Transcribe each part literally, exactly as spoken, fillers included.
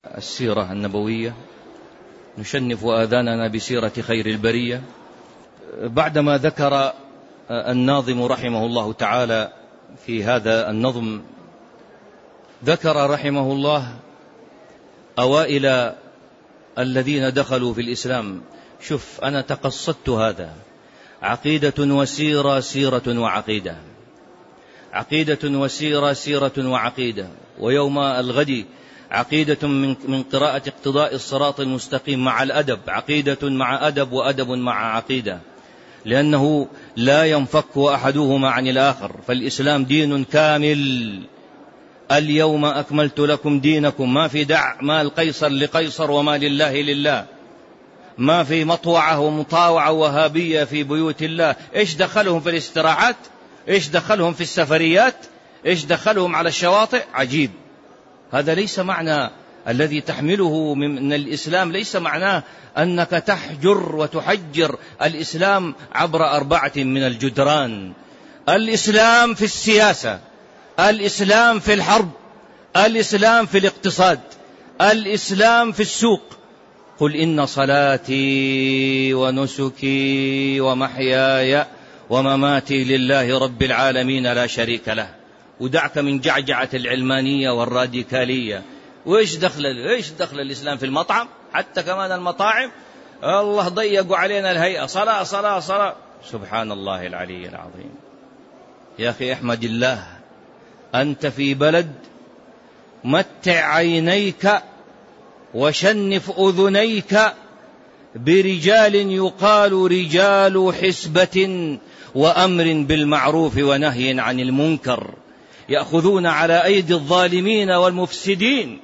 السيرة النبوية، نشنف آذاننا بسيرة خير البرية. بعدما ذكر الناظم رحمه الله تعالى في هذا النظم، ذكر رحمه الله أوائل الذين دخلوا في الإسلام. شوف، أنا تقصدت هذا: عقيدة وسيرة، سيرة وعقيدة، عقيدة وسيرة، سيرة وعقيدة. ويوم الغد عقيدة من من قراءة اقتضاء الصراط المستقيم مع الأدب، عقيدة مع أدب وأدب مع عقيدة، لأنه لا ينفك أحدهما عن الآخر. فالإسلام دين كامل. اليوم أكملت لكم دينكم، ما في دع ما القيصر لقيصر وما لله لله، ما في مطوعة ومطاوعة وهابية في بيوت الله. إيش دخلهم في الاستراحات؟ إيش دخلهم في السفريات؟ إيش دخلهم على الشواطئ؟ عجيب. هذا ليس معنى الذي تحمله من الإسلام، ليس معناه أنك تحجر وتحجر الإسلام عبر أربعة من الجدران. الإسلام في السياسة، الإسلام في الحرب، الإسلام في الاقتصاد، الإسلام في السوق. قل إن صلاتي ونسكي ومحياي ومماتي لله رب العالمين لا شريك له. ودعك من جعجعة العلمانية والراديكالية. وإيش دخل إيش دخل الإسلام في المطعم؟ حتى كمان المطاعم الله ضيقوا علينا الهيئة، صلاة صلاة صلاة. سبحان الله العلي العظيم. يا أخي احمد الله، أنت في بلد متع عينيك وشنف أذنيك برجال يقال رجال حسبة وأمر بالمعروف ونهي عن المنكر، يأخذون على أيدي الظالمين والمفسدين.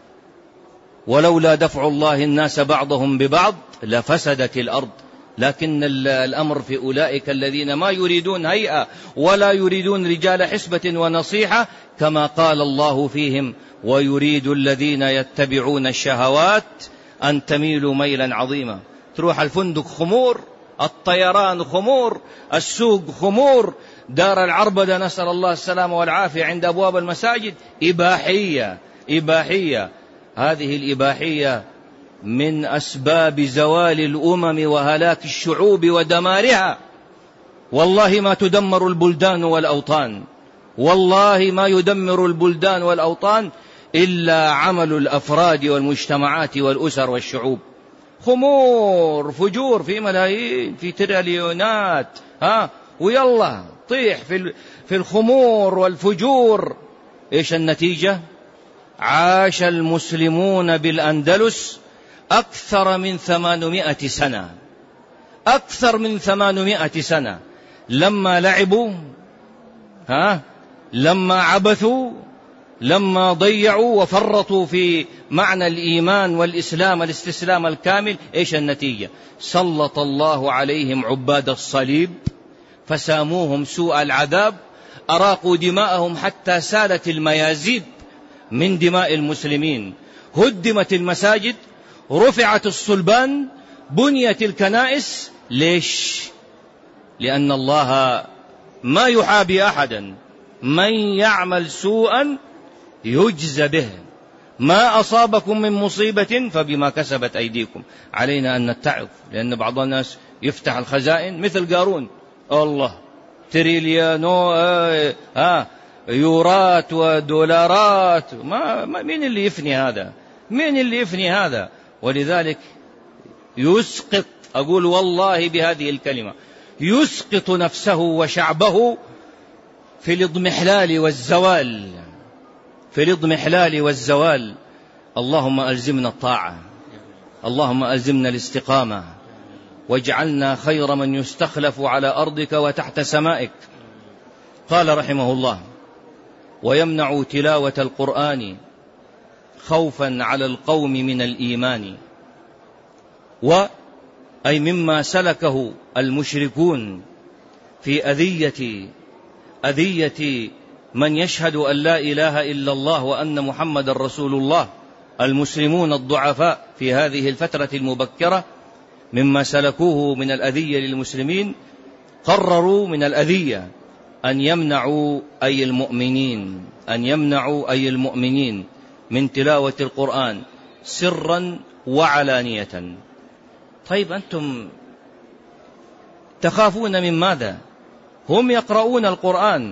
ولولا دفع الله الناس بعضهم ببعض لفسدت الأرض. لكن الأمر في أولئك الذين ما يريدون هيئة ولا يريدون رجال حسبة ونصيحة، كما قال الله فيهم: ويريد الذين يتبعون الشهوات أن تميلوا ميلا عظيما. تروح الفندق خمور، الطيران خمور، السوق خمور، دار العربدة نسأل الله السلامة والعافية عند أبواب المساجد إباحية إباحية. هذه الإباحية من أسباب زوال الأمم وهلاك الشعوب ودمارها. والله ما تدمر البلدان والأوطان، والله ما يدمر البلدان والأوطان إلا عمل الأفراد والمجتمعات والأسر والشعوب. خمور، فجور في ملايين، في تريليونات، ها ويلا طيح في في الخمور والفجور. إيش النتيجة؟ عاش المسلمون بالأندلس أكثر من ثمانمائة سنة، أكثر من ثمانمائة سنة، لما لعبوا، ها لما عبثوا، لما ضيعوا وفرطوا في معنى الإيمان والإسلام الاستسلام الكامل. إيش النتيجة؟ سلط الله عليهم عباد الصليب فساموهم سوء العذاب، أراقوا دماءهم حتى سالت الميازيب من دماء المسلمين، هدمت المساجد، رفعت الصلبان، بنيت الكنائس. ليش؟ لأن الله ما يحابي أحدا، من يعمل سوءا يجزى به، ما أصابكم من مصيبة فبما كسبت أيديكم. علينا أن نتعظ، لأن بعض الناس يفتح الخزائن مثل قارون، الله تريليانو آه آه يورات ودولارات، ما, ما مين اللي يفني هذا؟ مين اللي يفني هذا؟ ولذلك يسقط، أقول والله بهذه الكلمة، يسقط نفسه وشعبه في الاضمحلال والزوال، في الاضمحلال والزوال. اللهم ألزمنا الطاعة، اللهم ألزمنا الاستقامة، واجعلنا خير من يستخلف على أرضك وتحت سمائك. قال رحمه الله: ويمنع تلاوة القرآن خوفا على القوم من الإيمان، وأي مما سلكه المشركون في أذية أذية من يشهد أن لا إله إلا الله وأن محمد رسول الله. المسلمون الضعفاء في هذه الفترة المبكرة مما سلكوه من الأذية للمسلمين، قرروا من الأذية أن يمنعوا أي المؤمنين أن يمنعوا أي المؤمنين من تلاوة القرآن، سرا وعلانية. طيب أنتم تخافون من ماذا؟ هم يقرؤون القرآن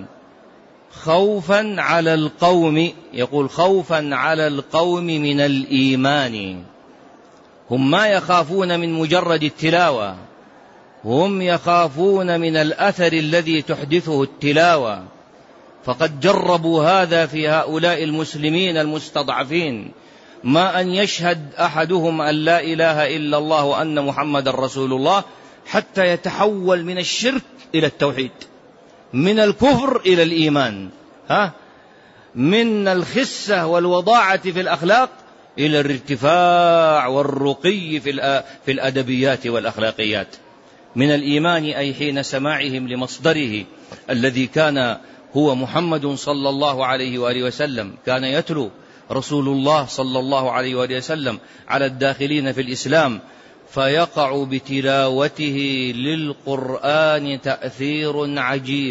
خوفا على القوم، يقول خوفا على القوم من الإيمان. هم ما يخافون من مجرد التلاوة، هم يخافون من الأثر الذي تحدثه التلاوة. فقد جربوا هذا في هؤلاء المسلمين المستضعفين، ما أن يشهد أحدهم أن لا إله إلا الله وأن محمد رسول الله حتى يتحول من الشرك إلى التوحيد، من الكفر إلى الإيمان، ها؟ من الخسة والوضاعة في الأخلاق إلى الارتفاع والرقي في الأدبيات والأخلاقيات. من الإيمان أي حين سماعهم لمصدره الذي كان هو محمد صلى الله عليه وآله وسلم، كان يتلو رسول الله صلى الله عليه وآله وسلم على الداخلين في الإسلام، فيقع بتلاوته للقرآن تأثير عجيب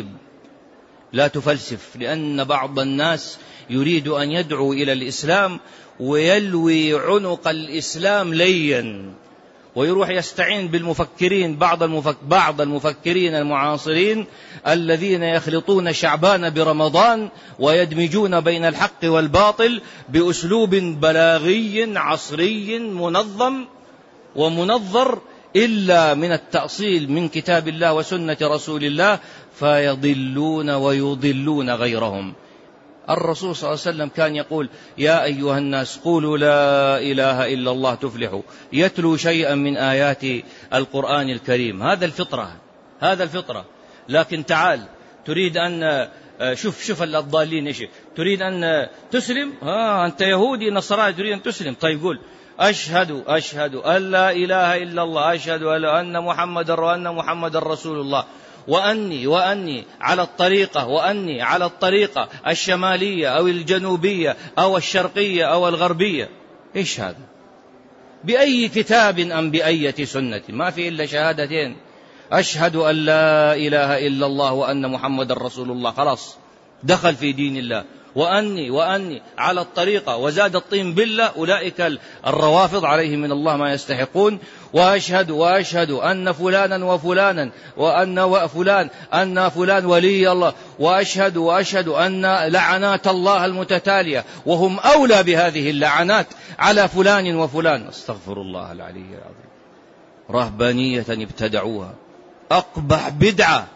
لا تفلسف، لأن بعض الناس يريد أن يدعو إلى الإسلام ويلوي عنق الإسلام ليا، ويروح يستعين بالمفكرين، بعض, المفك بعض المفكرين المعاصرين الذين يخلطون شعبان برمضان ويدمجون بين الحق والباطل بأسلوب بلاغي عصري منظم ومنظر إلا من التأصيل من كتاب الله وسنة رسول الله، فيضلون ويضلون غيرهم. الرسول صلى الله عليه وسلم كان يقول: يا أيها الناس قولوا لا إله إلا الله تفلحوا، يتلو شيئا من آيات القرآن الكريم. هذا الفطرة، هذا الفطرة. لكن تعال تريد أن شوف شوف الضالين إيش، تريد أن تسلم، ها أنت يهودي نصراني تريد أن تسلم، طيب قول أشهد أشهد أن لا إله إلا الله، أشهد أن محمد وأن محمد رسول الله، وأني وأني على الطريقة وأني على الطريقة الشمالية أو الجنوبية أو الشرقية أو الغربية. إيش هذا؟ بأي كتاب أم بأية سنة؟ ما في إلا شهادتين، أشهد أن لا إله إلا الله وأن محمد رسول الله، خلاص دخل في دين الله. وأني وأني على الطريقة وزاد الطين بالله، أولئك الروافض عليهم من الله ما يستحقون. وأشهد وأشهد أن فلانا وفلانا وأن فلان أن فلان ولي الله، وأشهد وأشهد أن لعنات الله المتتالية وهم أولى بهذه اللعنات على فلان وفلان. استغفر الله العلي العظيم. رهبانية ابتدعوها، أقبح بدعة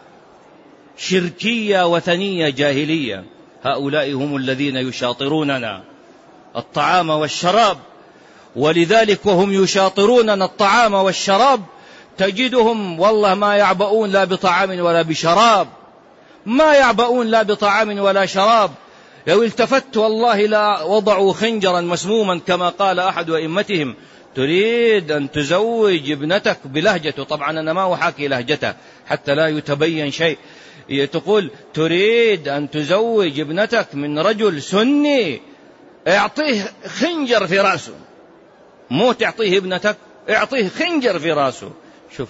شركية وثنية جاهلية. هؤلاء هم الذين يشاطروننا الطعام والشراب، ولذلك وهم يشاطروننا الطعام والشراب تجدهم والله ما يعبؤون لا بطعام ولا بشراب، ما يعبؤون لا بطعام ولا شراب. لو التفت والله لا وضعوا خنجرا مسموما كما قال أحد أئمتهم: تريد أن تزوج ابنتك بلهجته، طبعا أنا ما أحاكي لهجته حتى لا يتبين شيء، تقول تريد أن تزوج ابنتك من رجل سني، اعطيه خنجر في رأسه، مو تعطيه ابنتك، اعطيه خنجر في رأسه. شوف،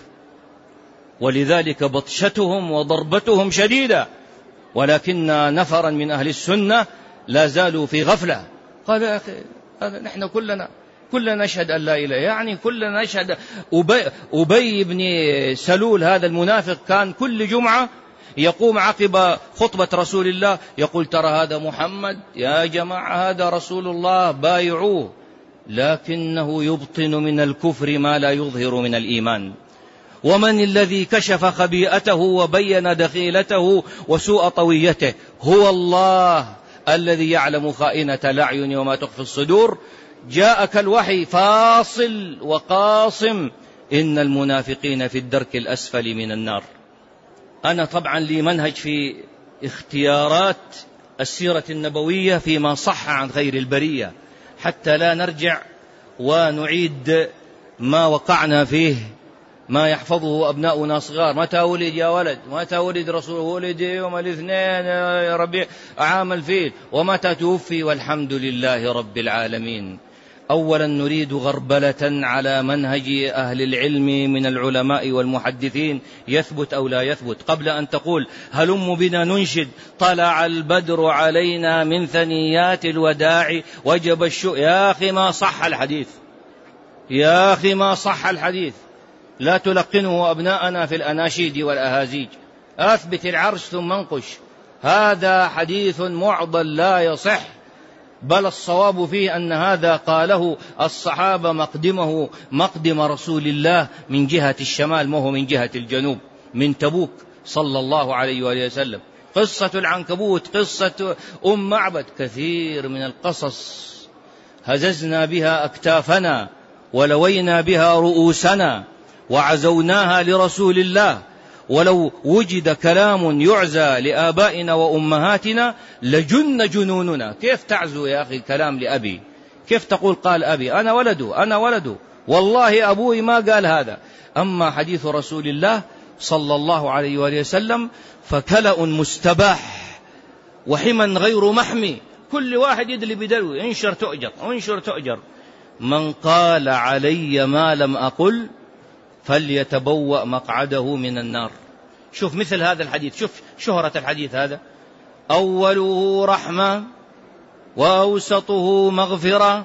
ولذلك بطشتهم وضربتهم شديدة، ولكن نفرا من أهل السنة لا زالوا في غفلة. قال: يا أخي نحن كلنا كلنا نشهد أن لا إله، يعني كلنا نشهد. أبي, أبي بن سلول هذا المنافق كان كل جمعة يقوم عقب خطبة رسول الله يقول: ترى هذا محمد، يا جماعة هذا رسول الله بايعوه، لكنه يبطن من الكفر ما لا يظهر من الإيمان. ومن الذي كشف خبيئته وبين دخيلته وسوء طويته؟ هو الله الذي يعلم خائنة الأعين وما تخفي الصدور. جاءك الوحي فاصل وقاصم: إن المنافقين في الدرك الأسفل من النار. أنا طبعا لي منهج في اختيارات السيرة النبوية فيما صح عن خير البرية، حتى لا نرجع ونعيد ما وقعنا فيه، ما يحفظه أبناؤنا صغار. متى ولد يا ولد؟ متى ولد رسول؟ ولد يوم الاثنين يا ربيع عام الفيل. ومتى توفي؟ والحمد لله رب العالمين. أولا نريد غربلة على منهج أهل العلم من العلماء والمحدثين، يثبت أو لا يثبت، قبل أن تقول هلم بنا ننشد طلع البدر علينا من ثنيات الوداع وجب الشوق. يا أخي ما صح الحديث، يا أخي ما صح الحديث، لا تلقنه أبناءنا في الأناشيد والأهازيج. أثبت العرش ثم انقش. هذا حديث معضل لا يصح، بل الصواب فيه أن هذا قاله الصحابة مقدمه مقدم رسول الله من جهة الشمال، ما هو من جهة الجنوب، من تبوك صلى الله عليه وآله وسلم. قصة العنكبوت، قصة أم معبد، كثير من القصص هززنا بها أكتافنا ولوينا بها رؤوسنا وعزوناها لرسول الله، ولو وجد كلام يعزى لآبائنا وأمهاتنا لجن جنوننا. كيف تعزو يا أخي كلام لأبي؟ كيف تقول قال أبي؟ أنا ولده، أنا ولده، والله أبوي ما قال هذا. أما حديث رسول الله صلى الله عليه وآله وسلم فكلأ مستباح وحما غير محمي، كل واحد يدلي بدلو، انشر تؤجر، انشر تؤجر. من قال علي ما لم أقل فليتبوأ مقعده من النار. شوف مثل هذا الحديث، شوف شهرة الحديث هذا، أوله رحمة وأوسطه مغفرة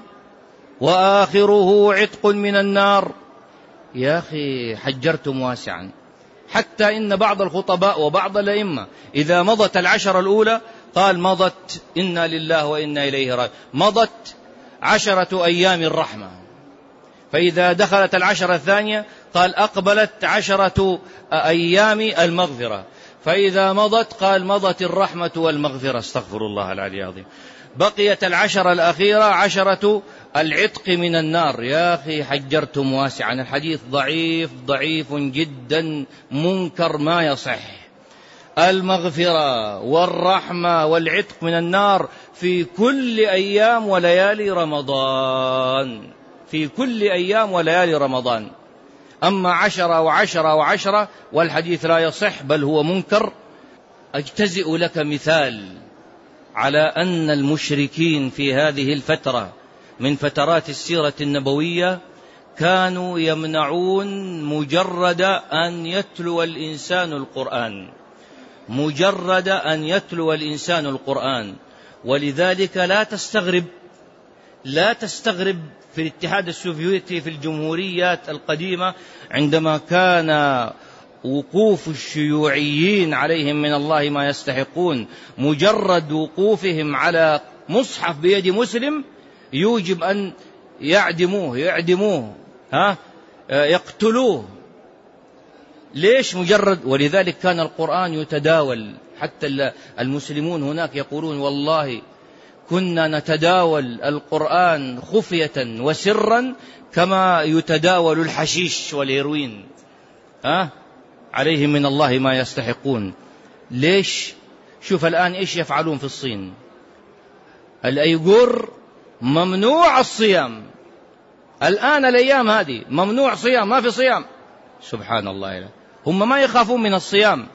وآخره عتق من النار. يا أخي حجرتم واسعا، حتى إن بعض الخطباء وبعض الأئمة إذا مضت العشر الأولى قال مضت إنا لله وإنا إليه راجعون، مضت عشرة أيام الرحمة، فإذا دخلت العشرة الثانية قال أقبلت عشرة أيام المغفرة، فإذا مضت قال مضت الرحمة والمغفرة. استغفر الله العلي العظيم. بقيت العشرة الأخيرة عشرة العتق من النار. يا أخي حجرتم واسعا، الحديث ضعيف ضعيف جدا منكر ما يصح. المغفرة والرحمة والعتق من النار في كل أيام وليالي رمضان، في كل أيام وليالي رمضان. أما عشرة وعشرة وعشرة والحديث لا يصح بل هو منكر. أجتزئ لك مثال على أن المشركين في هذه الفترة من فترات السيرة النبوية كانوا يمنعون مجرد أن يتلو الإنسان القرآن، مجرد أن يتلو الإنسان القرآن. ولذلك لا تستغرب لا تستغرب في الاتحاد السوفيتي في الجمهوريات القديمة عندما كان وقوف الشيوعيين عليهم من الله ما يستحقون، مجرد وقوفهم على مصحف بيد مسلم يوجب أن يعدموه يعدموه ها يقتلوه. ليش؟ مجرد. ولذلك كان القرآن يتداول، حتى المسلمون هناك يقولون والله كنا نتداول القرآن خفية وسرا كما يتداول الحشيش والهيروين، ها عليهم من الله ما يستحقون. ليش؟ شوف الآن إيش يفعلون في الصين. الأيغور ممنوع الصيام الآن، الأيام هذه ممنوع صيام، ما في صيام. سبحان الله لا. هم ما يخافون من الصيام،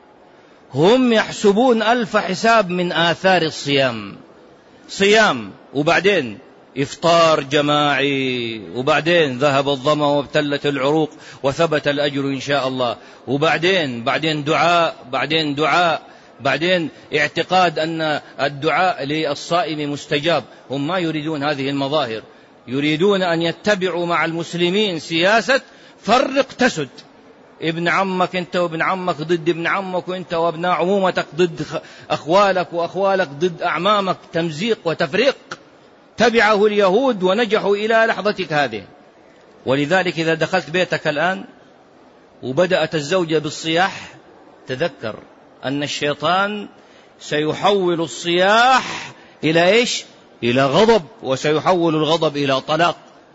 هم يحسبون ألف حساب من آثار الصيام. صيام وبعدين إفطار جماعي، وبعدين ذهب الظمأ وابتلت العروق وثبت الأجر إن شاء الله، وبعدين بعدين دعاء بعدين دعاء بعدين اعتقاد أن الدعاء للصائم مستجاب. هم ما يريدون هذه المظاهر، يريدون أن يتبعوا مع المسلمين سياسة فرق تسد، ابن عمك أنت وابن عمك ضد ابن عمك، وأنت وابناء عمومتك ضد أخوالك وأخوالك ضد أعمامك، تمزيق وتفريق. تبعه اليهود ونجحوا إلى لحظتك هذه. ولذلك إذا دخلت بيتك الآن وبدأت الزوجة بالصياح تذكر أن الشيطان سيحول الصياح إلى إيش؟ إلى غضب، وسيحول الغضب إلى طلاق،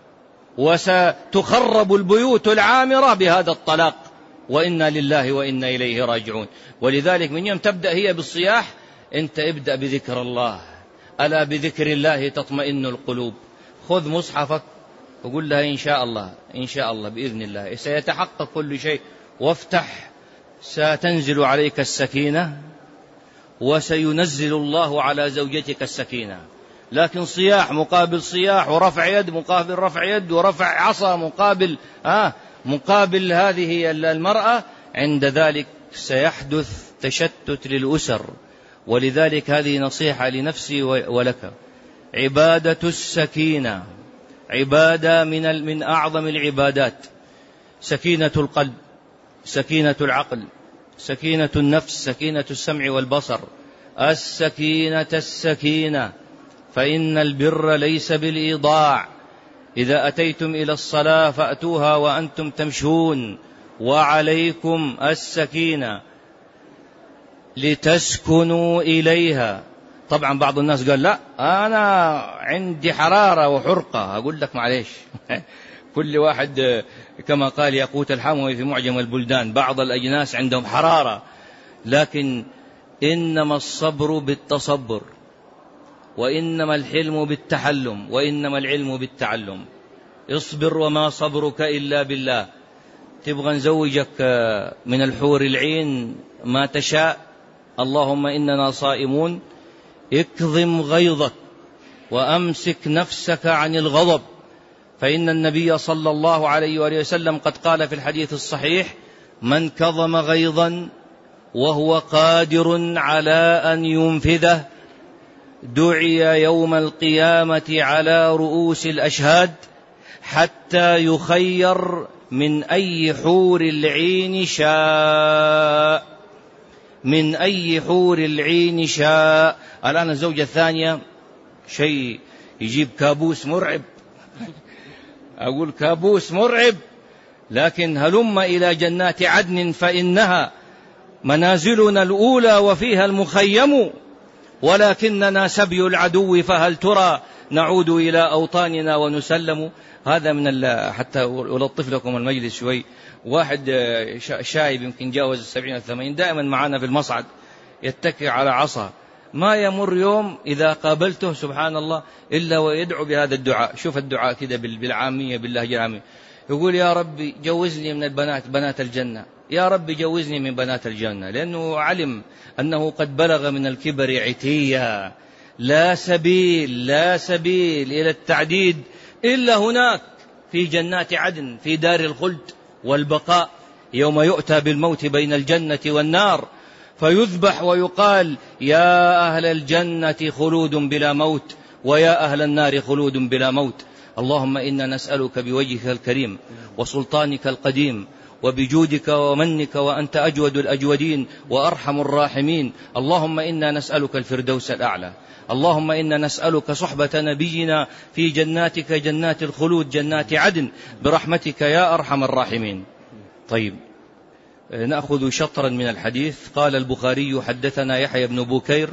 وستخرب البيوت العامرة بهذا الطلاق، وإنا لله وإنا إليه راجعون. ولذلك من يوم تبدأ هي بالصياح أنت ابدأ بذكر الله، ألا بذكر الله تطمئن القلوب. خذ مصحفك وقل لها إن شاء الله إن شاء الله بإذن الله سيتحقق كل شيء، وافتح، ستنزل عليك السكينة، وسينزل الله على زوجتك السكينة. لكن صياح مقابل صياح، ورفع يد مقابل رفع يد، ورفع عصا مقابل آه مقابل هذه المرأة، عند ذلك سيحدث تشتت للأسر. ولذلك هذه نصيحة لنفسي ولك. عبادة السكينة عبادة من من أعظم العبادات. سكينة القلب، سكينة العقل، سكينة النفس، سكينة السمع والبصر. السكينة السكينة، فإن البر ليس بالإيضاع. إذا أتيتم إلى الصلاة فأتوها وأنتم تمشون، وعليكم السكينة لتسكنوا إليها. طبعا بعض الناس قال لا أنا عندي حرارة وحرقة. أقول لك معليش كل واحد كما قال ياقوت الحموي في معجم البلدان، بعض الأجناس عندهم حرارة، لكن إنما الصبر بالتصبر، وإنما الحلم بالتحلم، وإنما العلم بالتعلم. اصبر وما صبرك إلا بالله. تبغى نزوجك من الحور العين ما تشاء، اللهم إننا صائمون، اكظم غيظك وأمسك نفسك عن الغضب، فإن النبي صلى الله عليه وآله وسلم قد قال في الحديث الصحيح: من كظم غيظا وهو قادر على أن ينفذه دعي يوم القيامة على رؤوس الأشهاد حتى يخير من أي حور العين شاء، من أي حور العين شاء. الآن الزوجة الثانية شيء يجيب كابوس مرعب، أقول كابوس مرعب، لكن هلم إلى جنات عدن فإنها منازلنا الأولى وفيها المخيم، ولكننا سبي العدو فهل ترى نعود إلى أوطاننا ونسلم. هذا من حتى ألطف لكم المجلس شوي. واحد شايب يمكن جاوز السبعين الثمانين، دائما معنا في المصعد يتكئ على عصا، ما يمر يوم إذا قابلته سبحان الله إلا ويدعو بهذا الدعاء. شوف الدعاء كده بالعامية باللهجة العامية، يقول: يا ربي جوزني من البنات بنات الجنة، يا ربي جوزني من بنات الجنة، لأنه علم أنه قد بلغ من الكبر عتيا. لا سبيل لا سبيل إلى التعديد إلا هناك في جنات عدن، في دار الخلد والبقاء، يوم يؤتى بالموت بين الجنة والنار فيذبح ويقال: يا أهل الجنة خلود بلا موت، ويا أهل النار خلود بلا موت. اللهم إنا نسألك بوجهك الكريم وسلطانك القديم وبجودك ومنك، وأنت أجود الأجودين وأرحم الراحمين. اللهم إنا نسألك الفردوس الأعلى. اللهم إنا نسألك صحبة نبينا في جناتك جنات الخلود جنات عدن برحمتك يا أرحم الراحمين. طيب، نأخذ شطرا من الحديث. قال البخاري: حدثنا يحيى بن بكير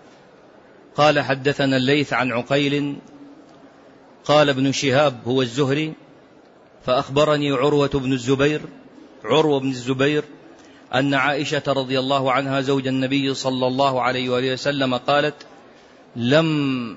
قال حدثنا الليث عن عقيل قال ابن شهاب هو الزهري فأخبرني عروة بن الزبير عروة بن الزبير أن عائشة رضي الله عنها زوج النبي صلى الله عليه وآله وسلم قالت: لم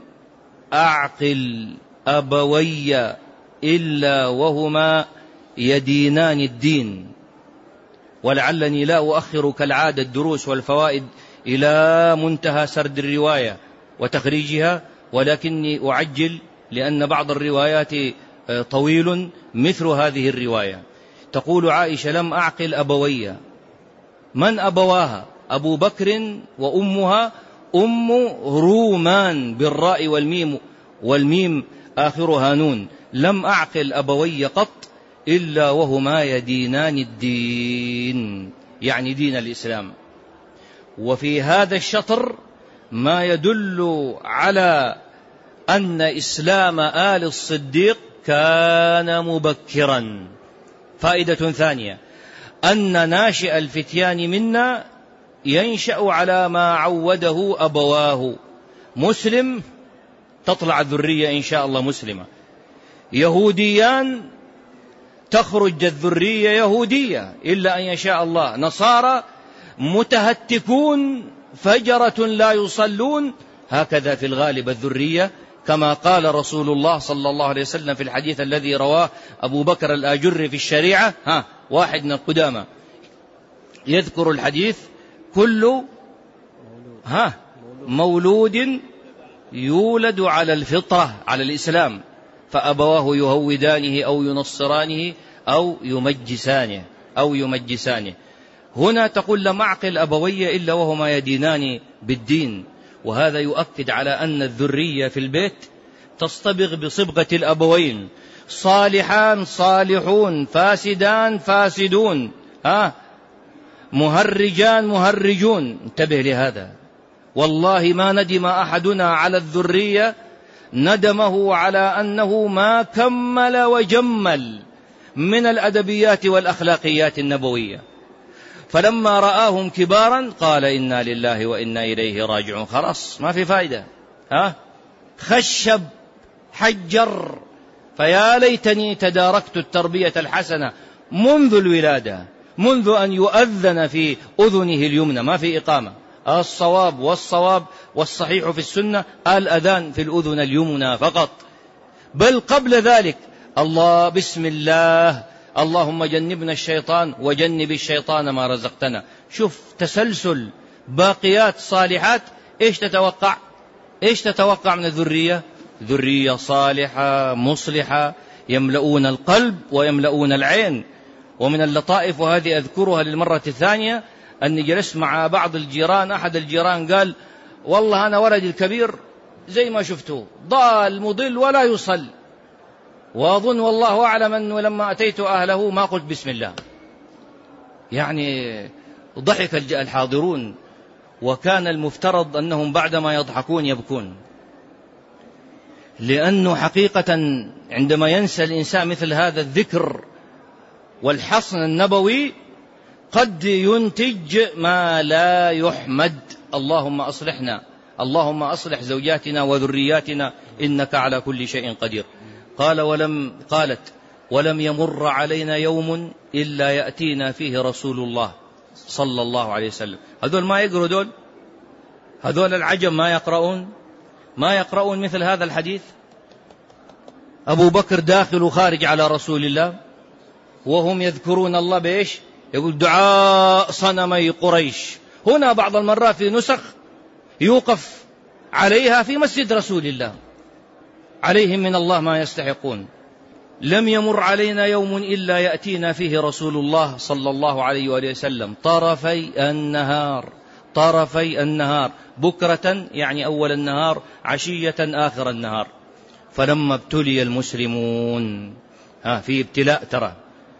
أعقل أبوي إلا وهما يدينان الدين. ولعلني لا أؤخر كالعادة الدروس والفوائد إلى منتهى سرد الرواية وتخريجها، ولكني أعجل لأن بعض الروايات طويل مثل هذه الرواية. تقول عائشة: لم أعقل أبوي. من أبواها؟ أبو بكر وأمها أم رومان بالراء والميم والميم آخرها نون. لم أعقل أبوي قط إلا وهما يدينان الدين، يعني دين الإسلام. وفي هذا الشطر ما يدل على أن إسلام آل الصديق كان مبكرا. فائدة ثانية: أن ناشئ الفتيان منا ينشأ على ما عوده أبواه. مسلم تطلع الذرية إن شاء الله مسلمة، يهوديان تخرج الذرية يهودية إلا أن يشاء الله، نصارى متهتكون فجرة لا يصلون، هكذا في الغالب الذرية، كما قال رسول الله صلى الله عليه وسلم في الحديث الذي رواه أبو بكر الآجري في الشريعة، ها واحد من القدامى يذكر الحديث: كل ها مولود يولد على الفطرة، على الإسلام، فأبواه يهودانه أو ينصرانه أو يمجسانه أو يمجسانه. هنا تقول لم أعقل أبوي إلا وهما يدينان بالدين، وهذا يؤكد على أن الذرية في البيت تصطبغ بصبغة الأبوين، صالحان صالحون، فاسدان فاسدون، ها مهرجان مهرجون. انتبه لهذا، والله ما ندم أحدنا على الذرية ندمه على أنه ما كمل وجمل من الأدبيات والأخلاقيات النبوية. فلما رآهم كبارا قال إنا لله وإنا إليه راجعون. خلاص ما في فائدة، ها خشب حجر. فيا ليتني تداركت التربية الحسنة منذ الولادة، منذ أن يؤذن في أذنه اليمنى، ما في إقامة. الصواب والصواب والصحيح في السنة الأذان في الأذن اليمنى فقط، بل قبل ذلك الله بسم الله اللهم جنبنا الشيطان وجنب الشيطان ما رزقتنا. شوف تسلسل باقيات صالحات. إيش تتوقع؟ إيش تتوقع من الذرية؟ ذرية صالحة مصلحة يملؤون القلب ويملؤون العين. ومن اللطائف، وهذه أذكرها للمرة الثانية، أني جلست مع بعض الجيران، أحد الجيران قال والله أنا ولدي الكبير زي ما شفته ضال مضل ولا يصل، وأظن والله أعلم أنه لما أتيت أهله ما قلت بسم الله. يعني ضحك الحاضرون، وكان المفترض أنهم بعدما يضحكون يبكون، لأنه حقيقة عندما ينسى الإنسان مثل هذا الذكر والحصن النبوي قد ينتج ما لا يحمد. اللهم أصلحنا، اللهم أصلح زوجاتنا وذرياتنا إنك على كل شيء قدير. قال ولم قالت ولم يمر علينا يوم إلا يأتينا فيه رسول الله صلى الله عليه وسلم. هذول ما يقرأوا، دول هذول العجم ما يقرؤون ما يقرؤون مثل هذا الحديث. أبو بكر داخل وخارج على رسول الله وهم يذكرون الله بإيش؟ يقول دعاء صنمي قريش. هنا بعض المرات في نسخ يوقف عليها في مسجد رسول الله، عليهم من الله ما يستحقون. لم يمر علينا يوم إلا يأتينا فيه رسول الله صلى الله عليه وآله وسلم طرفي النهار، طرفي النهار، بكرة يعني أول النهار، عشية آخر النهار. فلما ابتلي المسلمون، ها في ابتلاء، ترى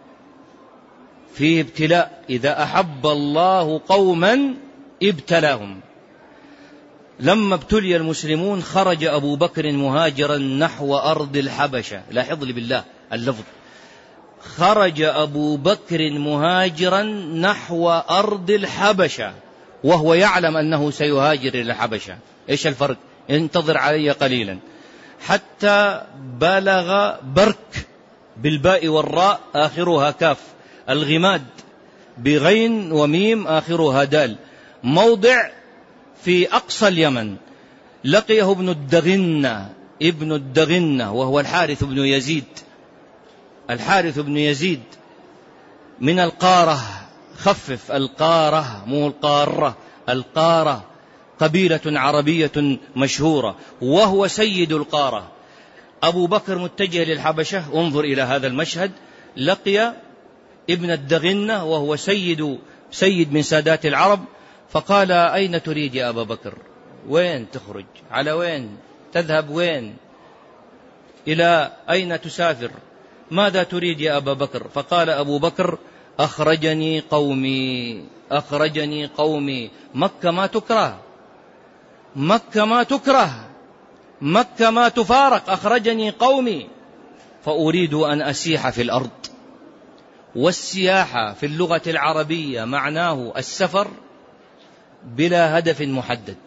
في ابتلاء، إذا أحب الله قوما ابتلاهم. لما ابتلي المسلمون خرج أبو بكر مهاجرا نحو أرض الحبشة. لاحظ لي بالله اللفظ، خرج أبو بكر مهاجرا نحو أرض الحبشة وهو يعلم أنه سيهاجر إلى الحبشة. إيش الفرق؟ انتظر علي قليلا حتى بلغ برك بالباء والراء آخرها كاف، الغماد بغين وميم آخرها دال، موضع في أقصى اليمن. لقيه ابن الدغنة ابن الدغنة وهو الحارث بن يزيد، الحارث بن يزيد من القارة، خفف القارة مو القارة، القارة قبيلة عربية مشهورة وهو سيد القارة. أبو بكر متجه للحبشة، انظر إلى هذا المشهد، لقي ابن الدغنة وهو سيد سيد من سادات العرب، فقال أين تريد يا أبا بكر؟ وين تخرج؟ على وين تذهب؟ وين إلى أين تسافر؟ ماذا تريد يا أبا بكر؟ فقال أبو بكر أخرجني قومي، أخرجني قومي. مكة ما تكره، مكة ما تكره، مكة ما تفارق، أخرجني قومي فأريد أن أسيح في الأرض. والسياحة في اللغة العربية معناه السفر بلا هدف محدد.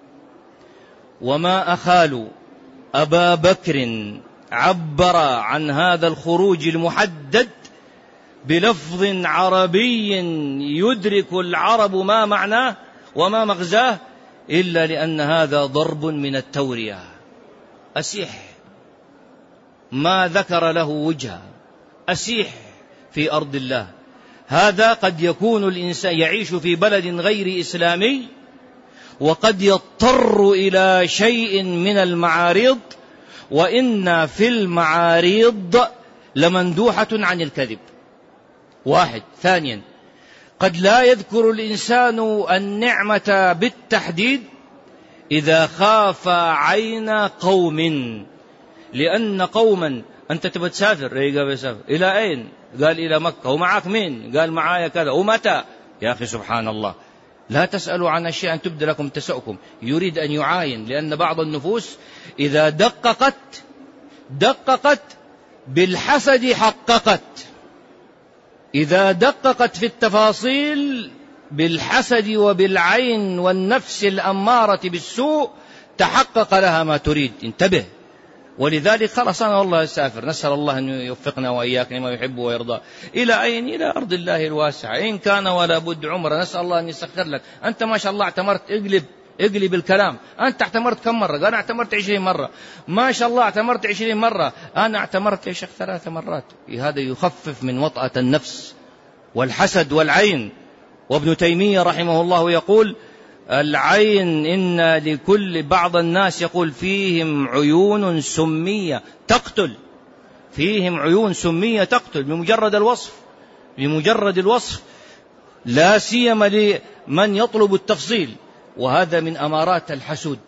وما أخال أبا بكر عبر عن هذا الخروج المحدد بلفظ عربي يدرك العرب ما معناه وما مغزاه إلا لأن هذا ضرب من التورية. أسيح ما ذكر له وجه، أسيح في أرض الله. هذا قد يكون الإنسان يعيش في بلد غير إسلامي وقد يضطر إلى شيء من المعارض، وإن في المعارض لمندوحة عن الكذب. واحد. ثانيا، قد لا يذكر الإنسان النعمة بالتحديد إذا خاف عين قوم، لأن قوما أنت تبغى تسافر، إلى أين؟ قال إلى مكة. ومعك مين؟ قال معايا كذا. ومتى؟ يا أخي سبحان الله، لا تسألوا عن أشياء أن تبدأ لكم تسؤكم. يريد أن يعاين، لأن بعض النفوس إذا دققت دققت بالحسد حققت، إذا دققت في التفاصيل بالحسد وبالعين والنفس الأمارة بالسوء تحقق لها ما تريد. انتبه. ولذلك خلاص أنا والله أسافر، نسأل الله أن يوفقنا وإياك لما يحب ويرضى. إلى أين؟ إلى أرض الله الواسعة، إن كان ولا بد عمره، نسأل الله أن يسخر لك. أنت ما شاء الله اعتمرت، اقلب اقلب الكلام. أنت اعتمرت كم مرة؟ قال اعتمرت عشرين مرة. ما شاء الله اعتمرت عشرين مرة. أنا اعتمرت يا شيخ ثلاث مرات. هذا يخفف من وطأة النفس والحسد والعين. وابن تيمية رحمه الله يقول: العين إن لكل بعض الناس يقول فيهم عيون سمية تقتل، فيهم عيون سمية تقتل بمجرد الوصف، بمجرد الوصف، لا سيما لمن يطلب التفصيل. وهذا من أمارات الحسود،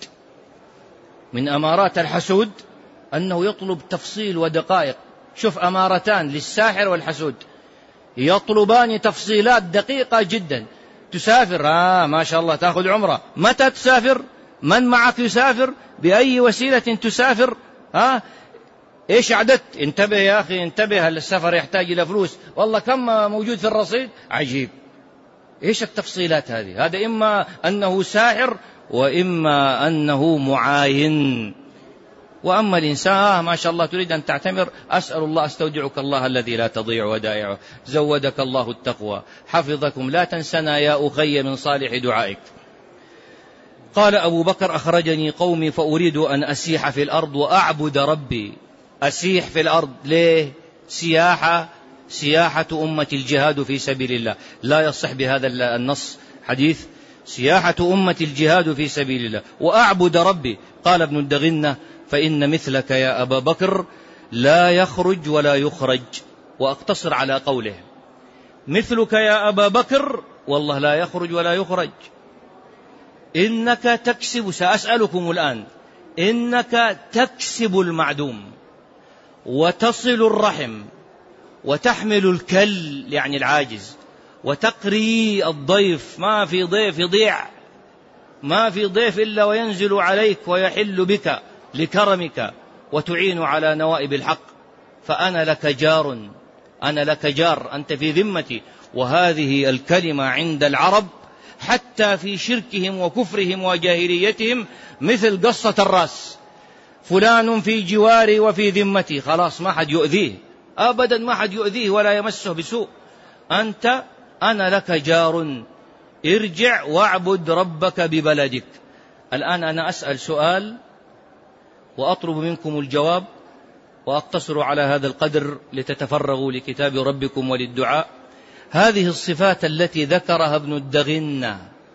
من أمارات الحسود أنه يطلب تفصيل ودقائق. شوف، أمارتان للساحر والحسود، يطلبان تفصيلات دقيقة جدا. تسافر، آه ما شاء الله تأخذ عمرة، متى تسافر؟ من معك يسافر؟ بأي وسيلة تسافر؟ ها؟ إيش عددت؟ انتبه يا أخي انتبه، السفر يحتاج إلى فلوس، والله كم موجود في الرصيد؟ عجيب. إيش التفصيلات هذه؟ هذا إما أنه ساحر وإما أنه معاين. وأما الإنسان آه ما شاء الله تريد أن تعتمر، أسأل الله أستودعك الله الذي لا تضيع ودائعه، زودك الله التقوى، حفظكم، لا تنسنا يا أخي من صالح دعائك. قال أبو بكر: أخرجني قومي فأريد أن أسيح في الأرض وأعبد ربي. أسيح في الأرض ليه؟ سياحة، سياحة أمة الجهاد في سبيل الله، لا يصح بهذا النص حديث سياحة أمة الجهاد في سبيل الله. وأعبد ربي. قال ابن الدغنة: فإن مثلك يا أبا بكر لا يخرج ولا يخرج. وأقتصر على قوله مثلك يا أبا بكر، والله لا يخرج ولا يخرج. إنك تكسب، سأسألكم الآن، إنك تكسب المعدوم وتصل الرحم وتحمل الكل يعني العاجز وتقري الضيف، ما في ضيف يضيع، ما في ضيف إلا وينزل عليك ويحل بك لكرمك، وتعين على نوائب الحق، فأنا لك جار، أنا لك جار، أنت في ذمتي. وهذه الكلمة عند العرب حتى في شركهم وكفرهم وجاهليتهم مثل قصة الرأس، فلان في جواري وفي ذمتي، خلاص ما حد يؤذيه أبدا، ما حد يؤذيه ولا يمسه بسوء. أنت أنا لك جار، ارجع واعبد ربك ببلدك. الآن أنا أسأل سؤال وأطلب منكم الجواب، وأقتصر على هذا القدر لتتفرغوا لكتاب ربكم وللدعاء. هذه الصفات التي ذكرها ابن الدغنة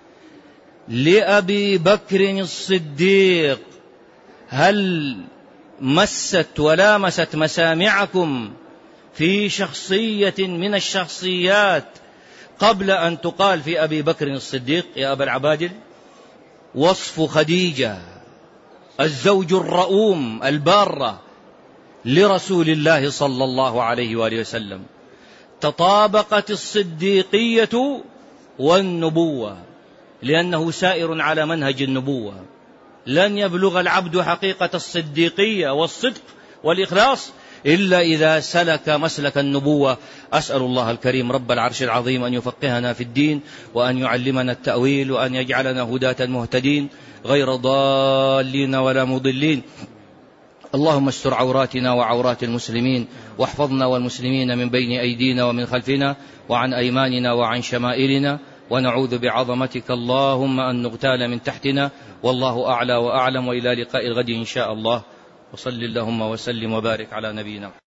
لأبي بكر الصديق هل مست ولامست مسامعكم في شخصية من الشخصيات قبل أن تقال في أبي بكر الصديق يا أبا العبادل؟ وصف خديجة الزوج الرؤوم البارة لرسول الله صلى الله عليه وآله وسلم، تطابقت الصديقية والنبوة، لأنه سائر على منهج النبوة. لن يبلغ العبد حقيقة الصديقية والصدق والإخلاص إلا إذا سلك مسلك النبوة. أسأل الله الكريم رب العرش العظيم أن يفقهنا في الدين، وأن يعلمنا التأويل، وأن يجعلنا هداة مهتدين غير ضالين ولا مضلين. اللهم استر عوراتنا وعورات المسلمين، واحفظنا والمسلمين من بين أيدينا ومن خلفنا وعن أيماننا وعن شمائلنا، ونعوذ بعظمتك اللهم أن نغتال من تحتنا. والله أعلى وأعلم، وإلى لقاء الغد إن شاء الله. وصل اللهم وسلم وبارك على نبينا.